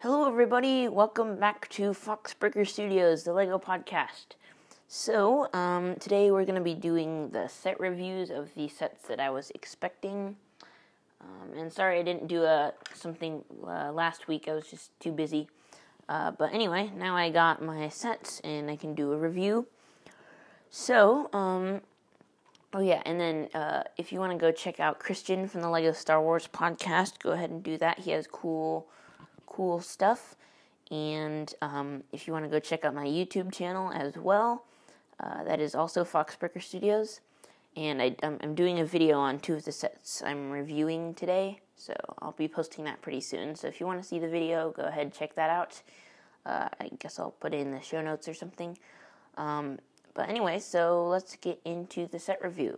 Hello everybody, welcome back to Foxbreaker Studios, the LEGO podcast. So, today we're going to be doing the set reviews of the sets that I was expecting. And sorry I didn't do something last week, I was just too busy. But anyway, now I got my sets and I can do a review. So, oh yeah, and then if you want to go check out Christian from the LEGO Star Wars podcast, go ahead and do that. He has cool stuff. And if you want to go check out my YouTube channel as well, that is also Foxbreaker Studios. And I'm doing a video on two of the sets I'm reviewing today, so I'll be posting that pretty soon. So if you want to see the video, go ahead and check that out. I guess I'll put it in the show notes or something. But anyway, so let's get into the set review.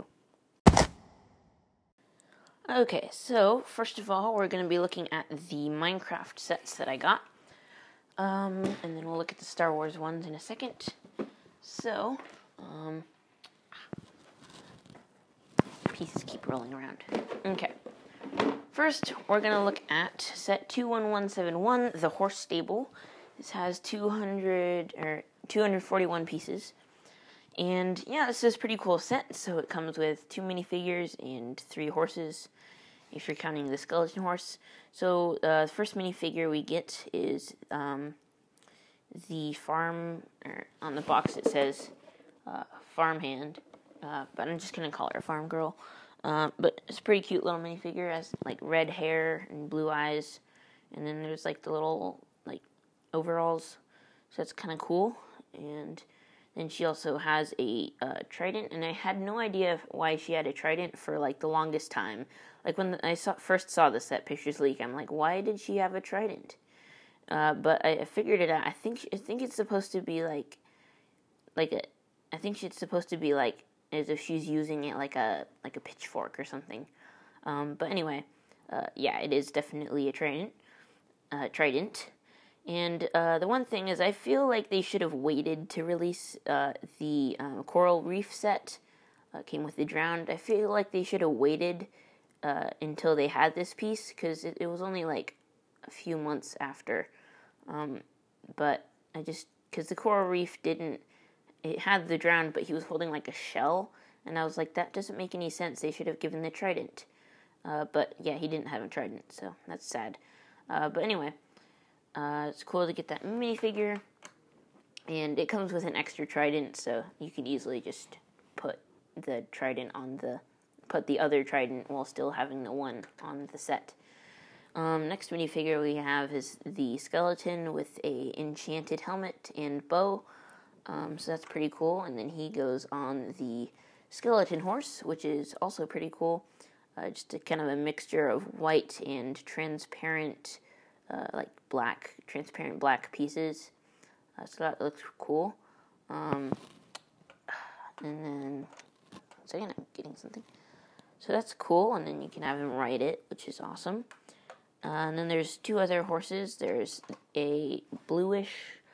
Okay, so first of all, we're going to be looking at the Minecraft sets that I got. And then we'll look at the Star Wars ones in a second. So, pieces keep rolling around. Okay. First, we're going to look at set 21171, the Horse Stable. This has 241 pieces. And yeah, this is a pretty cool set. So it comes with 2 minifigures and 3 horses, if you're counting the skeleton horse. So the first minifigure we get is the farm, or on the box it says farmhand, but I'm just going to call her farm girl. But it's a pretty cute little minifigure. It has like red hair and blue eyes, and then there's like the little like overalls, so that's kind of cool. And then she also has a trident, and I had no idea why she had a trident for like the longest time. Like when I first saw the set pictures leak, I'm like, why did she have a trident? But I figured it out. I think it's supposed to be I think it's supposed to be like as if she's using it like a pitchfork or something. But anyway, yeah, it is definitely a trident. And the one thing is, I feel like they should have waited to release the Coral Reef set. Came with the Drowned. I feel like they should have waited until they had this piece, because it was only like a few months after. But because the Coral Reef it had the Drowned, but he was holding like a shell, and I was like, that doesn't make any sense. They should have given the trident. But yeah, he didn't have a trident, so that's sad. But anyway. It's cool to get that minifigure, and it comes with an extra trident, so you can easily just put the other trident while still having the one on the set. Next minifigure we have is the skeleton with a enchanted helmet and bow, so that's pretty cool. And then he goes on the skeleton horse, which is also pretty cool. Just a kind of a mixture of white and transparent, transparent black pieces. So that looks cool. And then, one second, I'm getting something. So that's cool, and then you can have him ride it, which is awesome. And then there's 2 other horses. There's a bluish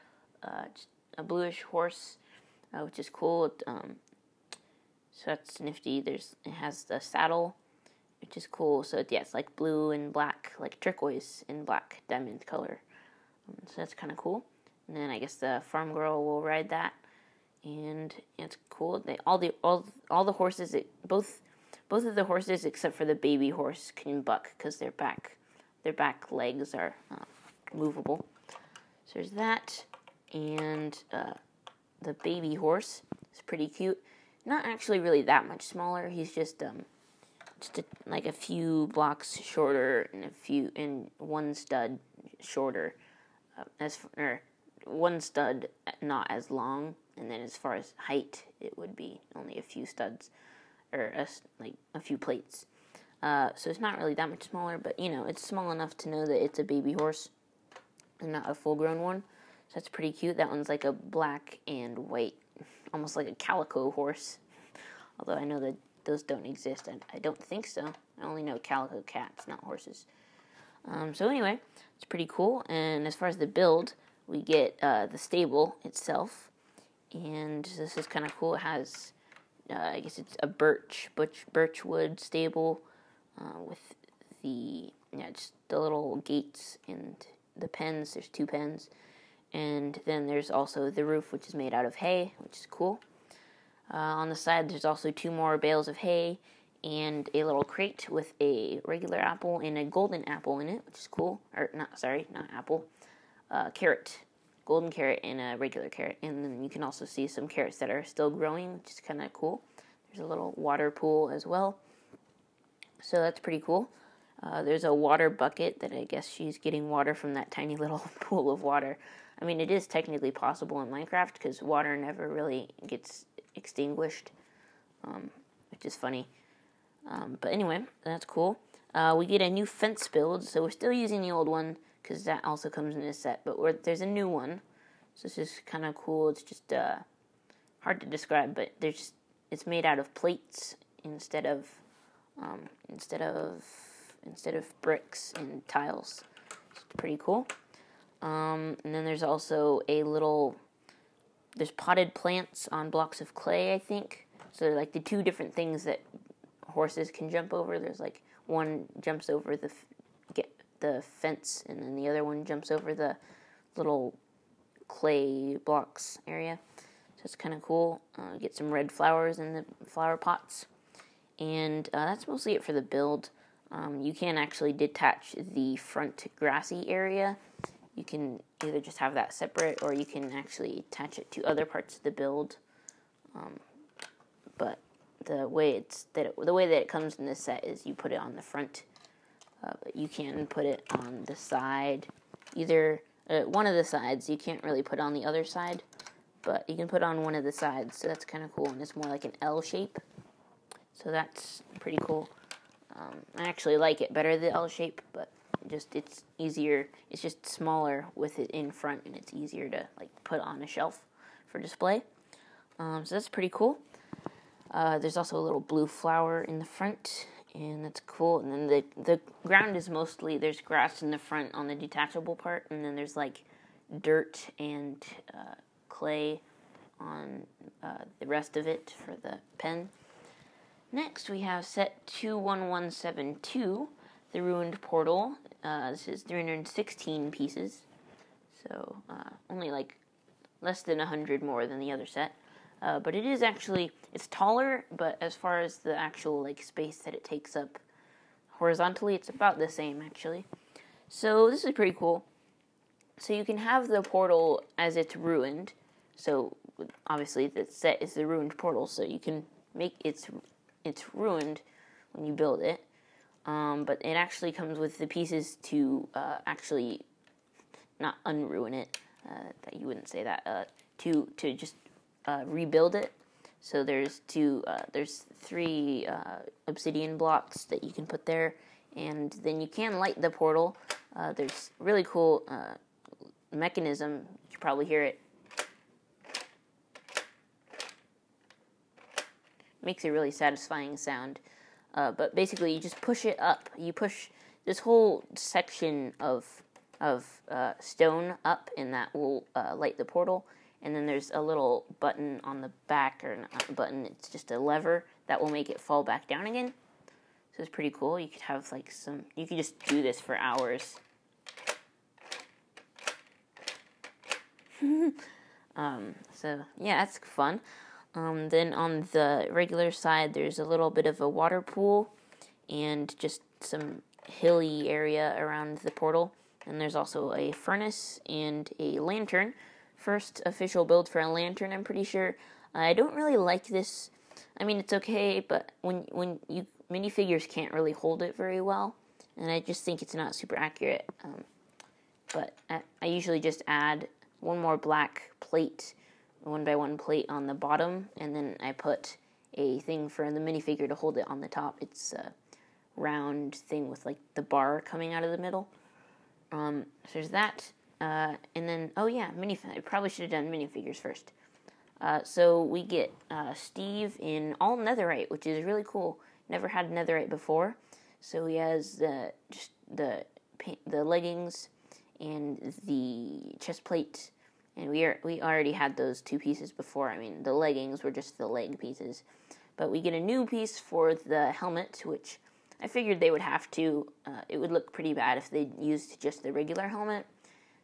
horse, which is cool. So that's nifty. It has the saddle, which is cool. So yeah, it's like blue and black, like turquoise and black diamond color. So that's kind of cool. And then I guess the farm girl will ride that, and it's cool. All the horses, both of the horses except for the baby horse can buck, because their back legs are movable. So there's that, and the baby horse is pretty cute. Not actually really that much smaller. He's just like a few blocks shorter and one stud shorter, one stud not as long, and then as far as height, it would be only a few studs, or like a few plates. So it's not really that much smaller, but it's small enough to know that it's a baby horse and not a full-grown one. So that's pretty cute. That one's like a black and white, almost like a calico horse. Although I know that those don't exist. I don't think so. I only know calico cats, not horses. So anyway, it's pretty cool. And as far as the build, we get the stable itself. And this is kind of cool. It has, I guess it's a birchwood stable with just the little gates and the pens. There's 2 pens. And then there's also the roof, which is made out of hay, which is cool. On the side, there's also 2 more bales of hay and a little crate with a regular apple and a golden apple in it, which is cool. Or, not apple. Carrot. Golden carrot and a regular carrot. And then you can also see some carrots that are still growing, which is kind of cool. There's a little water pool as well. So that's pretty cool. There's a water bucket that I guess she's getting water from that tiny little pool of water. I mean, it is technically possible in Minecraft because water never really gets extinguished, which is funny. But anyway, that's cool. We get a new fence build, so we're still using the old one because that also comes in this set, but there's a new one. So this is kind of cool. It's just hard to describe, but it's made out of plates instead of bricks and tiles. It's pretty cool. And then there's also there's potted plants on blocks of clay, I think. So they're like the 2 different things that horses can jump over. There's like one jumps over the fence, and then the other one jumps over the little clay blocks area. So it's kind of cool. Get some red flowers in the flower pots. And that's mostly it for the build. You can actually detach the front grassy area. You can either just have that separate, or you can actually attach it to other parts of the build. But the way that it comes in this set is you put it on the front. But you can put it on the side, either one of the sides. You can't really put on the other side, but you can put on one of the sides. So that's kind of cool, and it's more like an L shape. So that's pretty cool. I actually like it better, the L shape, but it's easier. It's just smaller with it in front, and it's easier to like put on a shelf for display. So that's pretty cool. There's also a little blue flower in the front, and that's cool. And then the ground is mostly, there's grass in the front on the detachable part, and then there's like dirt and clay on the rest of it for the pen. Next, we have set 21172, the Ruined Portal. This is 316 pieces, so only like less than 100 more than the other set. But it is actually, it's taller, but as far as the actual like space that it takes up horizontally, it's about the same actually. So this is pretty cool. So you can have the portal as it's ruined. So obviously the set is the Ruined Portal, so you can make it's ruined when you build it. But it actually comes with the pieces to actually not unruin it. That you wouldn't say that. To just rebuild it. So there's 3 obsidian blocks that you can put there, and then you can light the portal. There's a really cool mechanism. You can probably hear it. Makes a really satisfying sound. But basically, you just push it up. You push this whole section of stone up, and that will light the portal. And then there's a little button on the back, or not a button, it's just a lever that will make it fall back down again. So it's pretty cool. You could have like you could just do this for hours. So yeah, that's fun. Then on the regular side, there's a little bit of a water pool and just some hilly area around the portal. And there's also a furnace and a lantern. First official build for a lantern, I'm pretty sure. I don't really like this. I mean, it's okay, but when minifigures can't really hold it very well, and I just think it's not super accurate. But I usually just add one more black plate, 1x1 plate on the bottom, and then I put a thing for the minifigure to hold it on the top. It's a round thing with like the bar coming out of the middle. So there's that. And then, I probably should have done minifigures first. So we get Steve in all netherite, which is really cool. Never had netherite before. So he has just the leggings and the chest plate, and we already had those 2 pieces before. I mean, the leggings were just the leg pieces, but we get a new piece for the helmet, which I figured they would have to. It would look pretty bad if they used just the regular helmet.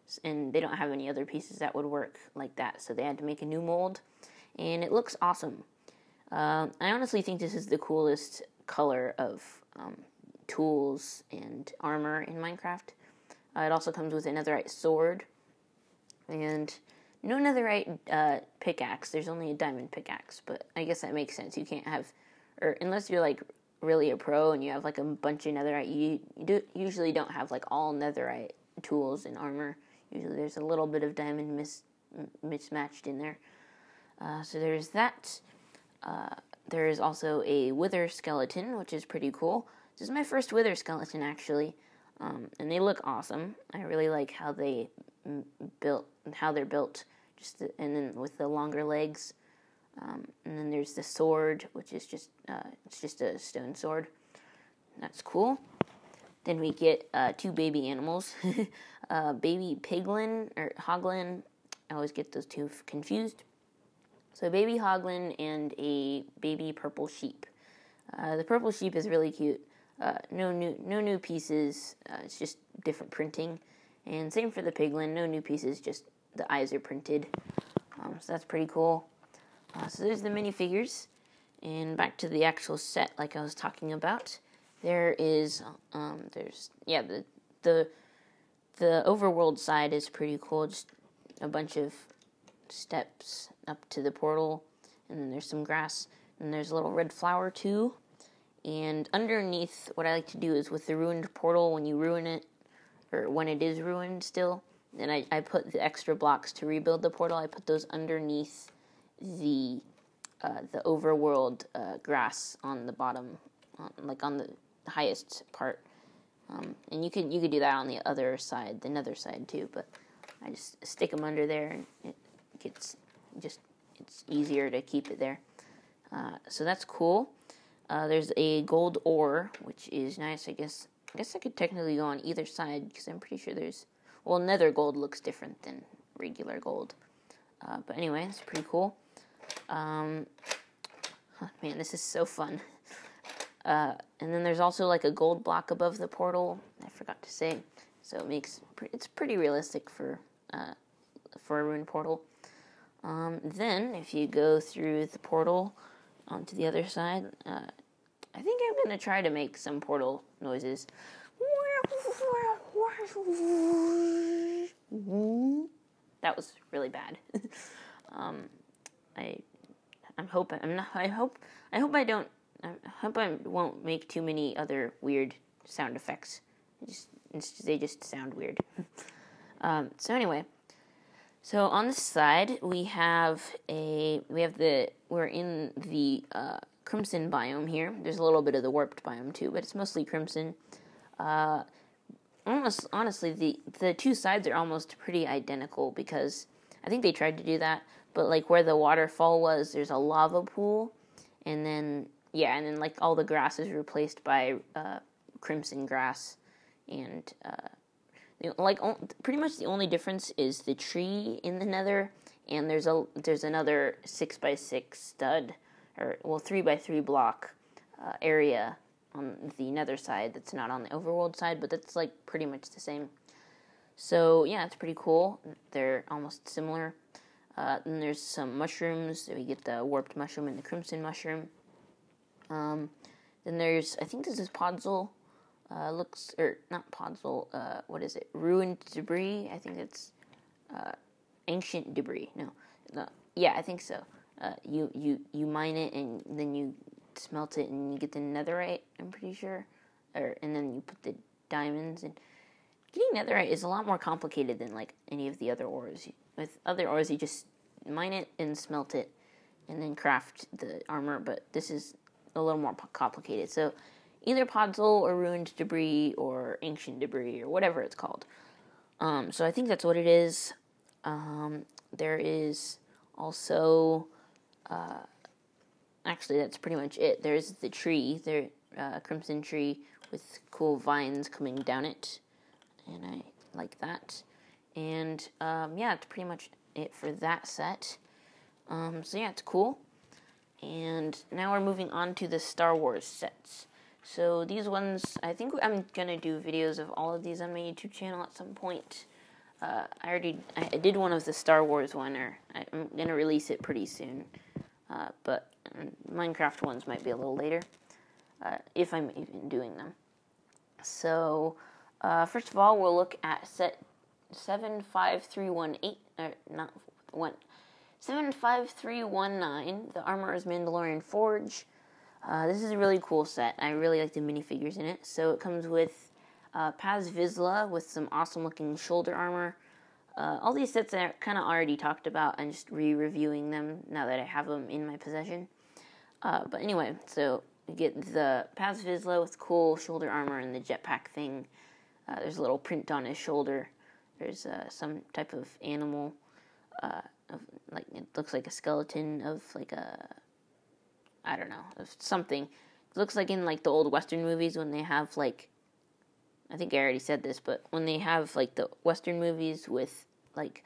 and they don't have any other pieces that would work like that, so they had to make a new mold, and it looks awesome. I honestly think this is the coolest color of tools and armor in Minecraft. It also comes with a netherite sword, and no netherite pickaxe. There's only a diamond pickaxe, but I guess that makes sense. You can't have, or unless you're like really a pro and you have like a bunch of netherite, you usually don't have like all netherite tools and armor. Usually there's a little bit of diamond mismatched in there. So there's that. There is also a wither skeleton, which is pretty cool. This is my first wither skeleton, actually, and they look awesome. I really like how they're built, and then with the longer legs. And then there's the sword, which is just it's just a stone sword. That's cool. Then we get 2 baby animals, baby piglin or hoglin. I always get those two confused. So a baby hoglin and a baby purple sheep. The purple sheep is really cute. No new pieces. It's just different printing. And same for the piglin. No new pieces. Just the eyes are printed. So that's pretty cool. So there's the minifigures. And back to the actual set, like I was talking about. There is the overworld side is pretty cool. Just a bunch of steps up to the portal, and then there's some grass, and there's a little red flower too. And underneath, what I like to do is with the ruined portal, when you ruin it, or when it is ruined still, then I put the extra blocks to rebuild the portal. I put those underneath the overworld grass on the bottom, like on the highest part. And you could do that on the other side, the nether side too. But I just stick them under there, and it's easier to keep it there. So that's cool. There's a gold ore, which is nice. I guess I could technically go on either side, because I'm pretty sure nether gold looks different than regular gold. But anyway, it's pretty cool. Man, this is so fun. And then there's also like a gold block above the portal. I forgot to say. So it's pretty realistic for a ruined portal. Then, if you go through the portal onto the other side, I think I'm going to try to make some portal noises. That was really bad. I hope I won't make too many other weird sound effects. They just sound weird. So anyway. So on this side, we're in the crimson biome here. There's a little bit of the warped biome too, but it's mostly crimson. Honestly, the two sides are almost pretty identical, because I think they tried to do that, but like where the waterfall was, there's a lava pool, and then like all the grass is replaced by crimson grass, and pretty much the only difference is the tree in the nether, and there's another 6x6 stud, 3x3 block area on the nether side that's not on the overworld side, but that's like pretty much the same. So yeah, it's pretty cool. They're almost similar. Then there's some mushrooms. So we get the warped mushroom and the crimson mushroom. Then there's, I think this is Podzol. Not Podzol, what is it? Ruined debris? I think it's ancient debris. No. Yeah, I think so. You mine it, and then you smelt it, and you get the netherite, I'm pretty sure. And then you put the diamonds in. Getting netherite is a lot more complicated than like any of the other ores. With other ores, you just mine it and smelt it, and then craft the armor, but this is a little more complicated. So either Podzol or ruined debris or ancient debris or whatever it's called. So I think that's what it is. There is also, actually that's pretty much it. There's the tree, crimson tree with cool vines coming down it, and I like that. And it's pretty much it for that set. So yeah, it's cool. And now we're moving on to the Star Wars sets. So these ones, I think I'm going to do videos of all of these on my YouTube channel at some point. I did one of the Star Wars one, or I'm gonna release it pretty soon. But Minecraft ones might be a little later, if I'm even doing them. So, first of all, we'll look at set 75318, not 75319, the Armorer's Mandalorian Forge. This is a really cool set. I really like the minifigures in it. So it comes with Paz Vizsla with some awesome looking shoulder armor. All these sets I kind of already talked about. I'm just re-reviewing them now that I have them in my possession. But anyway, so you get the Paz Vizsla with cool shoulder armor and the jetpack thing. There's a little print on his shoulder. There's some type of animal. Like it looks like a skeleton of like I don't know, of something. It looks like in like the old Western movies when they have like, I think I already said this, but when they have like the Western movies with like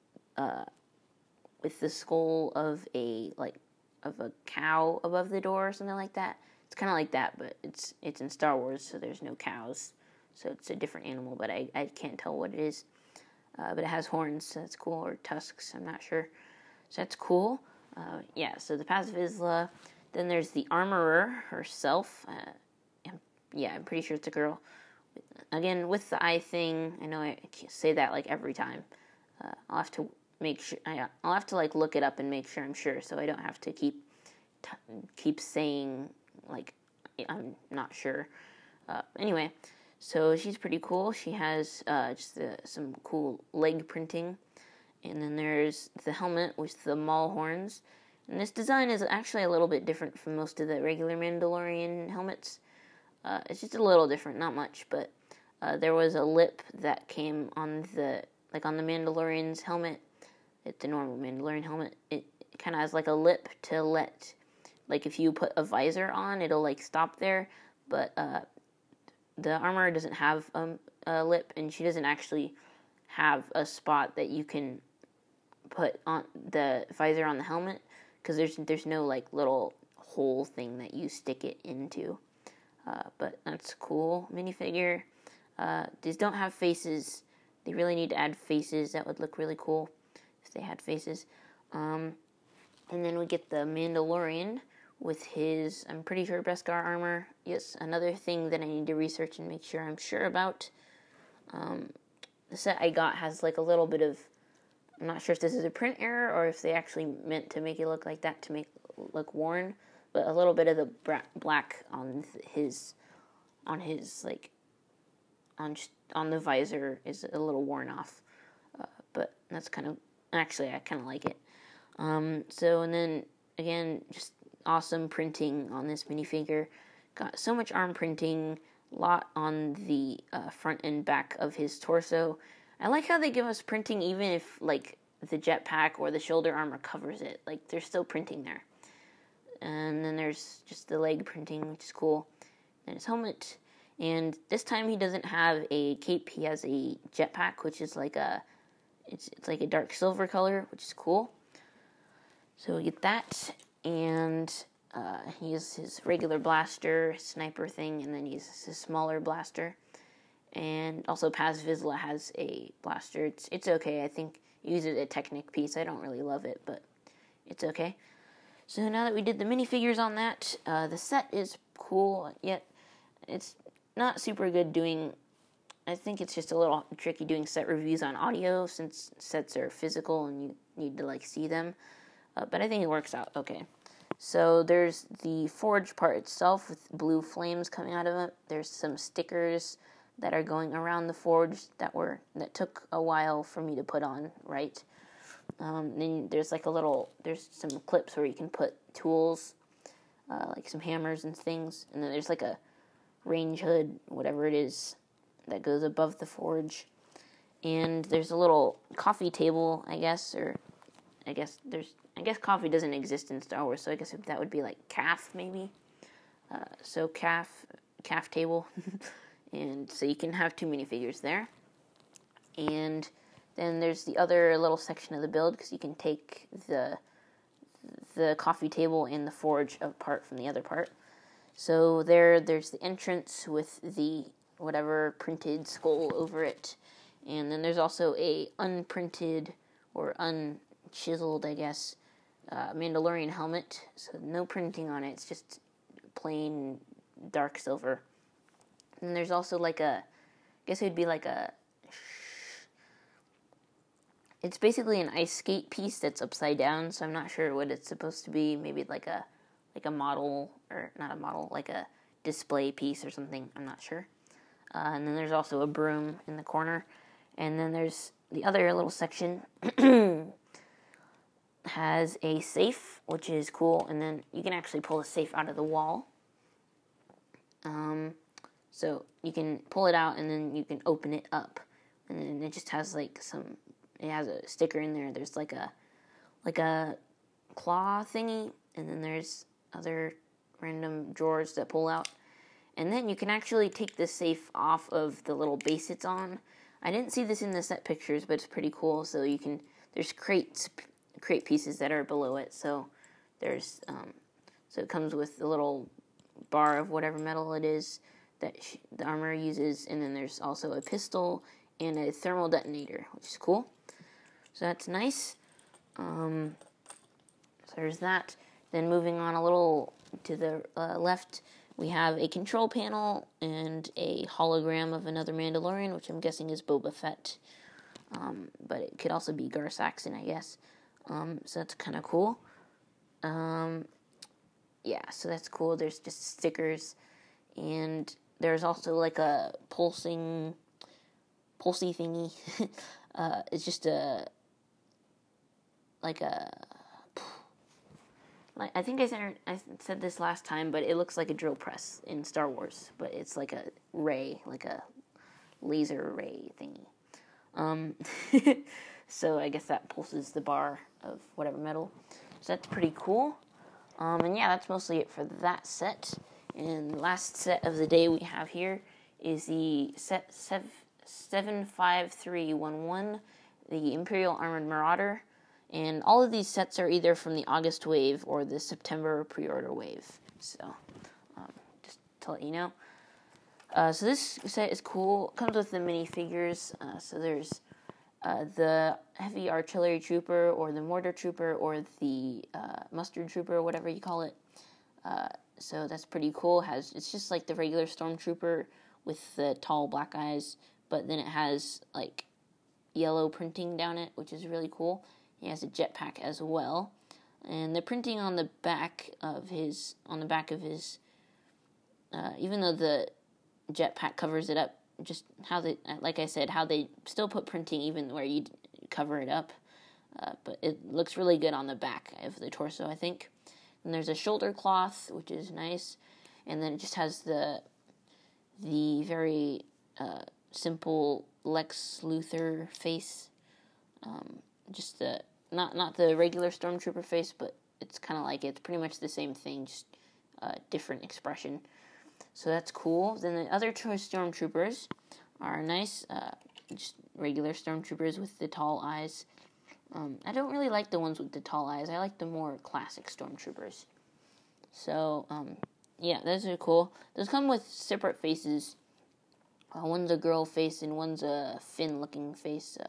with the skull of a cow above the door or something like that. It's kind of like that, but it's in Star Wars, so there's no cows, so it's a different animal, but I can't tell what it is. But it has horns, so that's cool, or tusks, I'm not sure. So that's cool. Yeah, so the Paz Vizsla. Then there's the Armorer herself. I'm pretty sure it's a girl. Again, with the eye thing, I know I say that like every time. I'll have to make sure. I'll have to like look it up and make sure I'm sure, so I don't have to keep saying like I'm not sure. Anyway. So she's pretty cool. She has just some cool leg printing. And then there's the helmet with the maul horns. And this design is actually a little bit different from most of the regular Mandalorian helmets. It's just a little different, not much. But there was a lip that came on the Mandalorian's helmet. It's a normal Mandalorian helmet. It kind of has like a lip to let, like if you put a visor on, it'll like stop there. But the armor doesn't have a lip, and she doesn't actually have a spot that you can put on the visor on the helmet, because there's no like little hole thing that you stick it into. But that's cool minifigure. These don't have faces. They really need to add faces. That would look really cool if they had faces. And then we get the Mandalorian with his, I'm pretty sure, Beskar armor. Yes, another thing that I need to research and make sure I'm sure about. The set I got has like a little bit of, I'm not sure if this is a print error or if they actually meant to make it look like that to make it look worn, but a little bit of the black on the visor is a little worn off. But that's actually I kind of like it. So, and then again, just awesome printing on this minifigure. Got so much arm printing, a lot on the front and back of his torso. I like how they give us printing even if like the jetpack or the shoulder armor covers it. Like there's still printing there. And then there's just the leg printing, which is cool. Then his helmet. And this time he doesn't have a cape. He has a jetpack, which is like it's like a dark silver color, which is cool. So we get that. And he has his regular blaster, sniper thing, and then he has his smaller blaster. And also Paz Vizsla has a blaster. It's okay. I think he uses a Technic piece. I don't really love it, but it's okay. So now that we did the minifigures on that, the set is cool, yet it's not super good doing. I think it's just a little tricky doing set reviews on audio since sets are physical and you need to like see them. But I think it works out okay. So there's the forge part itself with blue flames coming out of it. There's some stickers that are going around the forge that took a while for me to put on, right? Then there's there's some clips where you can put tools, like some hammers and things. And then there's like a range hood, whatever it is, that goes above the forge. And there's a little coffee table, I guess coffee doesn't exist in Star Wars, so I guess that would be like calf, maybe. So calf table. And so you can have 2 minifigures there. And then there's the other little section of the build, because you can take the coffee table and the forge apart from the other part. So there's the entrance with the whatever printed skull over it. And then there's also a unprinted or unchiseled, I guess, Mandalorian helmet. So no printing on it. It's just plain dark silver. And there's also like I guess it would be like it's basically an ice skate piece that's upside down, so I'm not sure what it's supposed to be. Maybe like a model, or not a model, like a display piece or something. I'm not sure. And then there's also a broom in the corner. And then there's the other little section has a safe, which is cool. And then you can actually pull the safe out of the wall. So you can pull it out and then you can open it up. And then it just has like it has a sticker in there. There's like a claw thingy. And then there's other random drawers that pull out. And then you can actually take the safe off of the little base it's on. I didn't see this in the set pictures, but it's pretty cool. So there's crate pieces that are below it. So there's, so it comes with the little bar of whatever metal it is that the armor uses. And then there's also a pistol and a thermal detonator, which is cool. So that's nice. So there's that. Then moving on a little to the left, we have a control panel and a hologram of another Mandalorian, which I'm guessing is Boba Fett. But it could also be Gar Saxon, I guess. So that's kind of cool. Yeah, so that's cool. There's just stickers. And there's also like a pulsy thingy. It's just I think I said this last time, but it looks like a drill press in Star Wars, but it's like a ray, like a laser ray thingy. So I guess that pulses the bar of whatever metal. So that's pretty cool. And yeah, that's mostly it for that set. And the last set of the day we have here is the set 75311, the Imperial Armored Marauder. And all of these sets are either from the August wave or the September pre-order wave. So, just to let you know. So this set is cool. It comes with the minifigures. So there's the Heavy Artillery Trooper, or the Mortar Trooper, or the Mustard Trooper, or whatever you call it. So that's pretty cool. It's just like the regular Stormtrooper with the tall black eyes, but then it has like yellow printing down it, which is really cool. He has a jetpack as well, and the printing on the back of his, even though the jetpack covers it up, just how they, like I said, how they still put printing even where you cover it up, but it looks really good on the back of the torso, I think. And there's a shoulder cloth, which is nice, and then it just has the very simple Lex Luthor face. Just the not the regular Stormtrooper face, but it's kind of like it's pretty much the same thing, just different expression. So that's cool. Then the other choice Stormtroopers are nice, just regular Stormtroopers with the tall eyes. I don't really like the ones with the tall eyes. I like the more classic Stormtroopers. So yeah, those are cool. Those come with separate faces. One's a girl face and one's a Finn-looking face.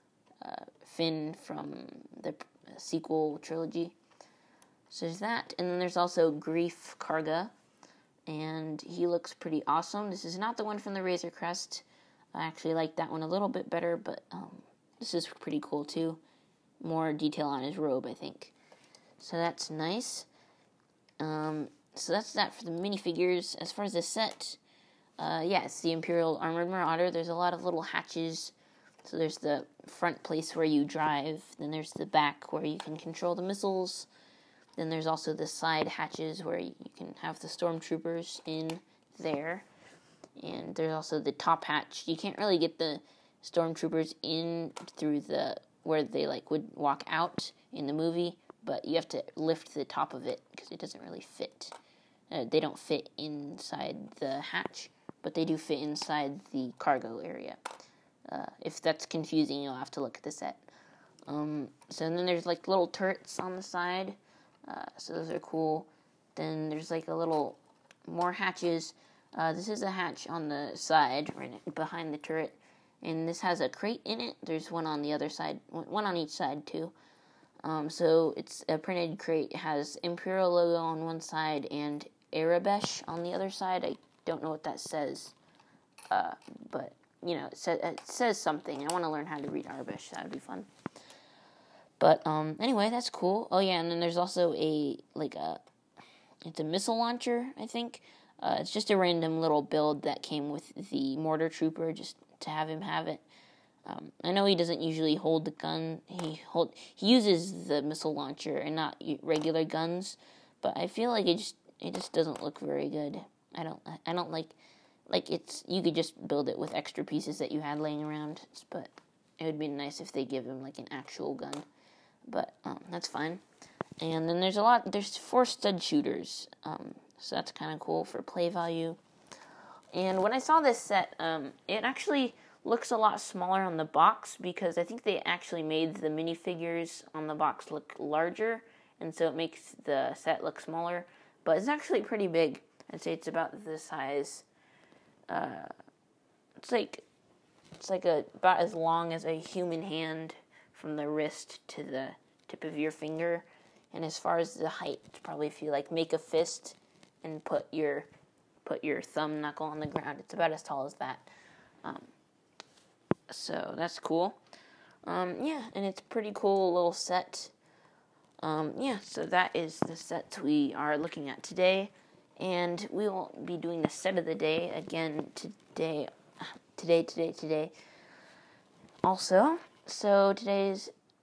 Finn from the sequel trilogy. So there's that. And then there's also Greef Karga. And he looks pretty awesome. This is not the one from the Razor Crest. I actually like that one a little bit better, but this is pretty cool too. More detail on his robe, I think. So that's nice. So that's that for the minifigures. As far as the set, yeah, it's the Imperial Armored Marauder. There's a lot of little hatches. So there's the front place where you drive. Then there's the back where you can control the missiles. Then there's also the side hatches where you can have the Stormtroopers in there. And there's also the top hatch. You can't really get the Stormtroopers in through where they would walk out in the movie, but you have to lift the top of it because it doesn't really fit. They don't fit inside the hatch, but they do fit inside the cargo area. If that's confusing, you'll have to look at the set. So then there's little turrets on the side. So those are cool. Then there's a little more hatches. This is a hatch on the side, right behind the turret. and this has a crate in it. There's one on the other side, one on each side too. So it's a printed crate. It has Imperial logo on one side and Arabesh on the other side. I don't know what that says, but it says something. I want to learn how to read Arabesh. That would be fun. But anyway, that's cool. Oh yeah, and then there's also it's a missile launcher, I think. It's just a random little build that came with the mortar trooper, just to have him have it. I know he doesn't usually hold the gun. He uses the missile launcher and not regular guns, but I feel like it just doesn't look very good. I don't like it's, you could just build it with extra pieces that you had laying around, but it would be nice if they give him like an actual gun. But that's fine. And then there's 4 stud shooters, so that's kind of cool for play value. And when I saw this set, it actually looks a lot smaller on the box, because I think they actually made the minifigures on the box look larger, and so it makes the set look smaller. But it's actually pretty big. I'd say it's about the size. It's about as long as a human hand from the wrist to the tip of your finger. And as far as the height, it's probably if you make a fist and put your thumb knuckle on the ground, it's about as tall as that. So that's cool. Yeah, and it's a pretty cool little set. So that is the set we are looking at today. And we will be doing the set of the day again today. Also, so today.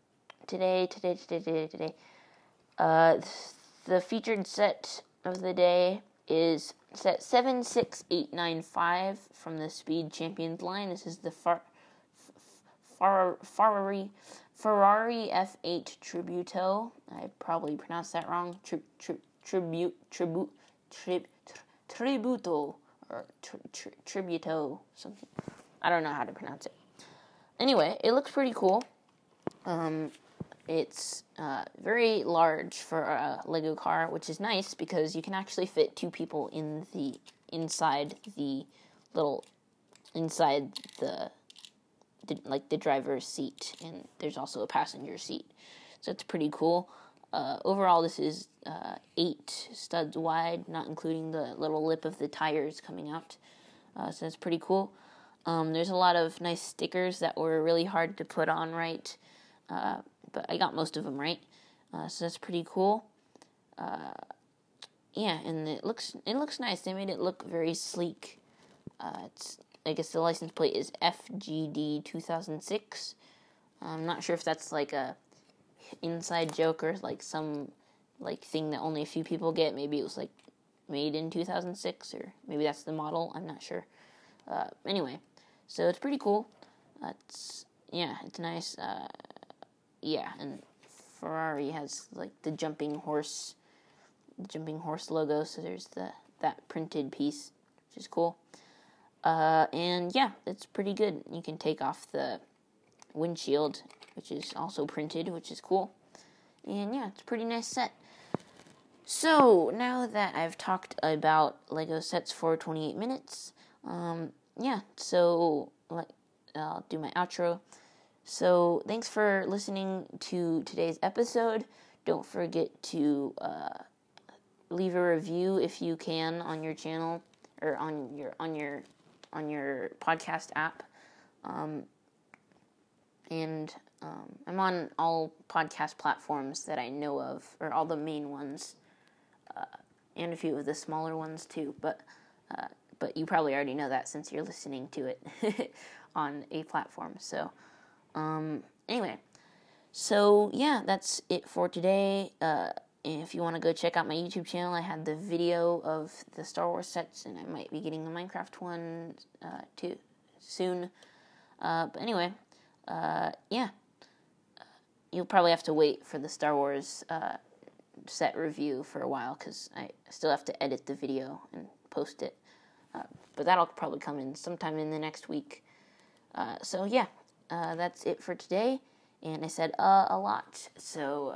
The featured set of the day is set 76895 from the Speed Champions line. This is the Ferrari F8 Tributo. I probably pronounced that wrong. Tributo or Tributo, something. I don't know how to pronounce it. Anyway, it looks pretty cool. It's very large for a Lego car, which is nice because you can actually fit 2 people inside the driver's seat, and there's also a passenger seat. So it's pretty cool. Overall, this is 8 studs wide, not including the little lip of the tires coming out. So that's pretty cool. There's a lot of nice stickers that were really hard to put on right, but I got most of them right. So that's pretty cool. Yeah, and it looks nice. They made it look very sleek. I guess the license plate is FGD 2006. I'm not sure if that's like a inside joke or some thing that only a few people get. Maybe it was made in 2006, or maybe that's the model. I'm not sure. Anyway, so it's pretty cool. It's nice. And Ferrari has the jumping horse logo. So there's that printed piece, which is cool. And yeah, it's pretty good. You can take off the windshield, which is also printed, which is cool. And yeah, it's a pretty nice set. So now that I've talked about Lego sets for 28 minutes, so I'll do my outro. So thanks for listening to today's episode. Don't forget to leave a review if you can on your channel or on your podcast app. I'm on all podcast platforms that I know of, or all the main ones, and a few of the smaller ones too. But you probably already know that since you're listening to it on a platform. So anyway, so yeah, that's it for today. If you want to go check out my YouTube channel, I had the video of the Star Wars sets, and I might be getting the Minecraft one too soon. But anyway, you'll probably have to wait for the Star Wars set review for a while, because I still have to edit the video and post it. But that'll probably come in sometime in the next week. So yeah, that's it for today. And I said a lot, so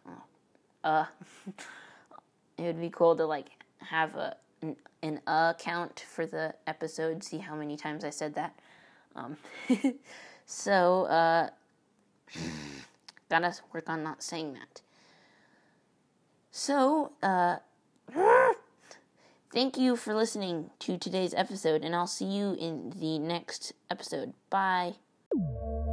it would be cool to have an count for the episode, see how many times I said that. So, gotta work on not saying that. So, thank you for listening to today's episode, and I'll see you in the next episode. Bye.